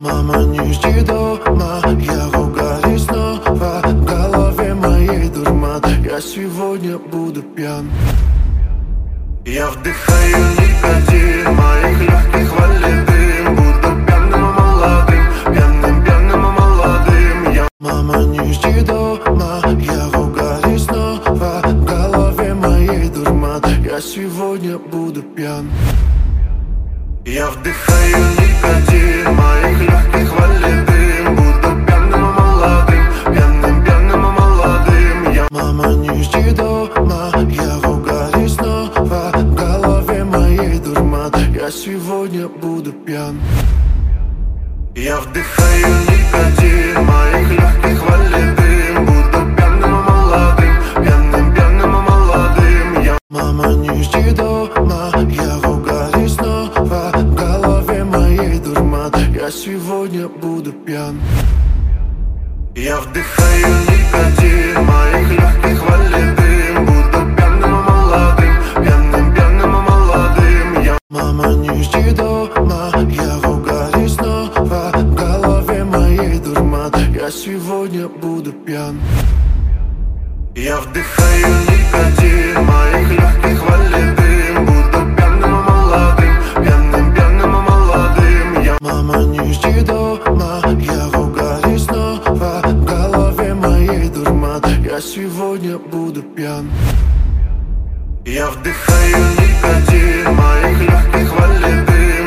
Мама, не жди дома, я ругаюсь снова. В голове моей дурман, я сегодня буду пьян. Я вдыхаю никотин, моих легких валит дым. Буду пьяным молодым, пьяным молодым. Мама, не жди дома, я ругаюсь снова. В голове моей дурман, я сегодня буду пьян. Я вдыхаю никотин, моих легких валит дым. Буду пьяным молодым, пьяным молодым. Мама, не жди дома, я ругаюсь снова. В голове моей дурман, я сегодня буду пьян. Я вдыхаю никотин, моих легких валит дым. Буду пьяным молодым, пьяным молодым. Мама, не жди дома, я ругаюсь снова. В голове моей дурман, я сегодня буду пьян. Я вдыхаю никотин, моих легких валит дым. Буду пьяным молодым, пьяным молодым. Мама, не жди дома, я ругаюсь снова. В голове моей дурман, я сегодня буду пьян. Я вдыхаю никотин, моих легких валит дым. Буду пьяным молодым, пьяным молодым. Мама, не жди дома, я ругаюсь снова. В голове моей дурман, я сегодня буду пьян. Я вдыхаю никотин, моих легких валит дым.